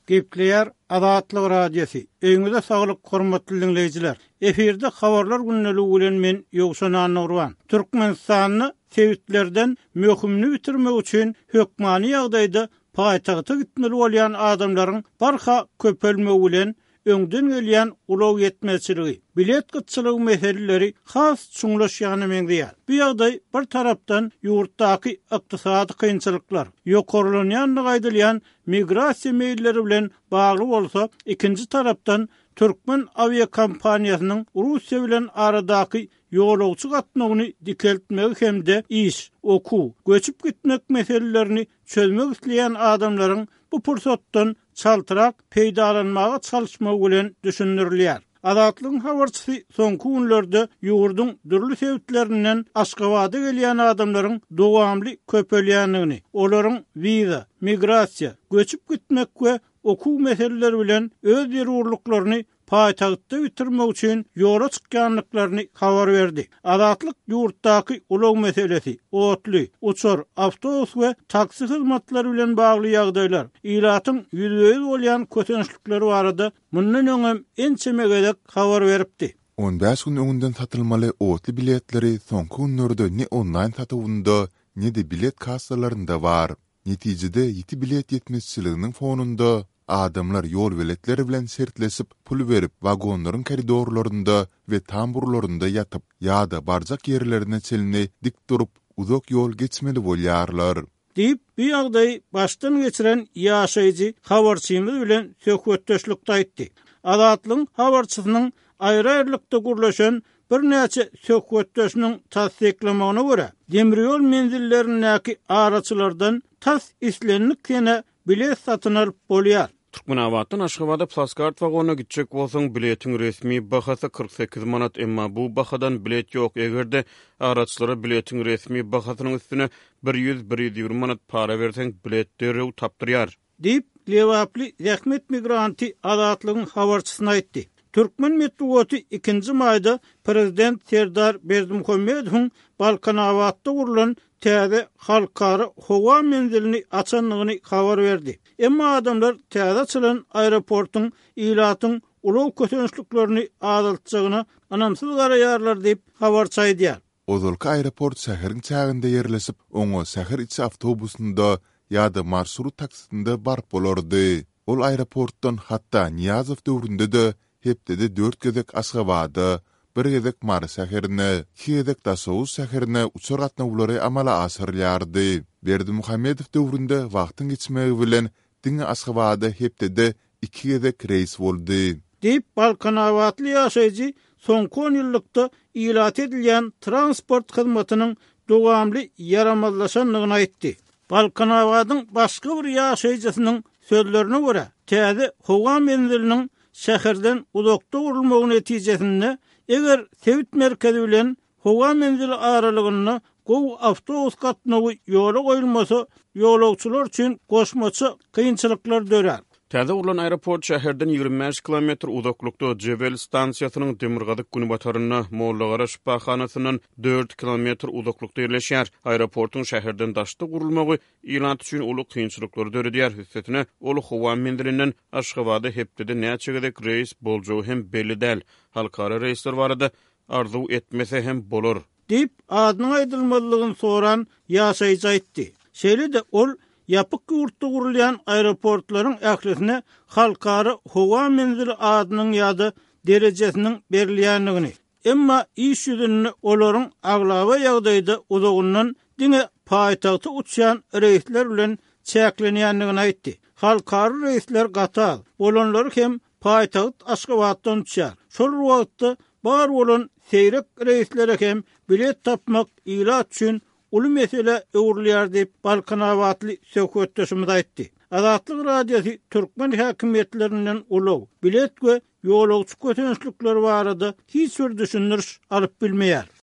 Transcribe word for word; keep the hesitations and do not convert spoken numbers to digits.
Gepleyer Azatlyk radiosu. Öňüňizde saglyk hormatly dinleyijiler. Eferde habarlar günnäli bilen men Ýogşan Nurwan. Türkmenistanyny sevitlerden möhümni bitirmek üçin hökmany ýagdaýda paýtagta gitmeli bolýan adamlaryň barha köpelmegi bilen öňden gelýän ulaw yetmezçiligi, bilet gytçylygy meseleleri has çuňlaşýany meňdiýär. Bu ýagdaý bir tarapdan ýurtdaky ykdysady kynçylyklar, ýokarlanýanlygy aýdylýan migrasiýa meýilleri bilen bagly bolsa, ikinji tarapdan Türkmen aviakompaniýasynyň Russiýa bilen aradaky ýolagçy gatnagyny dikeltmek hemde iş, oku, göçüp gitmek meselelerini çözmek isleýän adamlaryň bu pursatdan çaltyrak peýdalanmaga çalışmagy bilen düşündirilýär. Azatlygyň habarçysy soňky günlerde ýurdun dürli sebäplerinden Aşgabatda gelýän adamlaryň dowamly köpelýänligini, olaryň wiza, migrasiýa, göçüp gitmek we oku meseleleri bilen öz ýerurlyklaryny paýtagtda bitirmek üçin ýola çykýanlyklaryny habar berdi. Azatlyk ýurtdaky ulaw meselesi, otly, uçar, awtobus we taksi hyzmatlary bilen bagly ýagdaýlar, ýylatyň ýüzüňiz bolýan kötençlikleri barada mundan öňem ençemegedek habar beripdi. on beş gün öňünden satylmaly otly biletleri soňky günlerde ne online satywynda, ne de bilet kassalarynda bar. Netijede ýeti bilet ýetmezçiliginiň fonunda adamlar ýol biletleri bilen sertlesip pul berip wagonlaryň koridorlarynda we tamburlarynda ýatyp ýa-da barjak ýerlerine çelini dik durup uzak ýol geçmeli bolýarlar. Diýip bu ýagdaý başdan geçiren ýaşaýjy habarçymyz bilen söhbetdeşlikde aýtdy. Azatlygyň habarçysynyň aýry-aýrylykda gurlaşan bir näçe söhbetdeşiniň tasdiklamagyna görä, demirýol menzillerindäki araçylardan tas islenlik ýene bilet satyn alyp bolýar. Türkmenabatdan Aşgabatda plaskart wagona gitjek bolsaň biletiň resmi bahasy kırk sekiz manat, emma bu bahadan bilet ýok. Egerde araçlara biletiň resmi bahasynyň üstüne bir yüz bir yüz ýygrimi manat para berseň bilet derrew tapdyrýar. Diýip Lewaply Zähmet migranty Azatlygyň habarçysyna aýtdy. Türkmen medeniýeti ikinji maýda Prezident Serdar Berdimuhammedowyň Balkanabatda gurulan täze halkara howa menzilini açanlygyny habar berdi. Emma adamlar täze açylan aeroportyň ýylatyň ulaw kötençliklerini azaltjagyna anamsyz garaýarlar diýip habarçy aýdýar. Ozolka aeroport şäheriň çäginde ýerleşip, oňa şäher içi awtobusunda ýa-da marşrut taksisinde barp bolardy. Ol aeroportdan hatda Niýazow döwründe de hepde dört gezek Aşgabatda, bir gezek Mary şäherine, iki gezek Daşowuz şäherine uçar gatnawlary amala asyrylýardy. Berdimuhammedow döwründe wagtyň geçmegi bilen diňe Aşgabatda hepde iki gezek reis boldy. Diýip Balkanabatly ýaşaýjy soňky on ýyllykda ýylat edilýän transport hyzmatynyň dowamly yaramazlaşanlygyny aýtdy. Balkanabatyň başga bir ýaşaýjysynyň sözlerine görä, täze howa menziliniň şäherden uzakda gurulmagy netijesinde eger sevit merkezi bilen howa menzili aralygyny gow awtobus gatnagy ýola goýulmasa, ýolagçylar üçin goşmaçy kynçylyklar dörer. Täze ulan aeroport şäherden ýygrimi beş kilometr uzaklykda Jebel stansiýasynyň demirgadyk günbataryna Mollagara şifahanasynyň dört kilometr uzaklykda ýerleşýär. Aeroportyň şäherden daşdy gurulmagy ýylat üçin uly kynçylyklar döredýär. Hüssetine ol howa menzilinden Aşgabatda hepde näçe gezek reis boljagy hem belli däl. Halkara reisler barada arzu etmese hem bolur. Diýip adynyň aýdylmalygyny soran ýaşaýjy aýtdy. Şeýle-de ol ýapyk ýurtda gurulýan aeroportlaryň ählisine halkara howa menzili adynyň ýa-da derejesiniň berilýänligini, emma iş ýüzünde olaryň aglawa ýagdaýda uzagyndan diňe paýtagty uçýan reisler bilen çäklenýänligini aýtdy. Halkara reisler gatal, bolanlar hem paýtagyt Aşgabatdan uçýar. Şol wagtda bar bolan seýrek reislere hem bilet tapmak ýylat üçin uly mesele öwrülýär diýip Balkanabatly söhbetdeşimiz aýtdy. Azatlyk radiosu Türkmen häkimetlerinden ulaw bilet we ýolagçy kötençlikleri barada hiç bir düşündiriş alyp bilmeýär.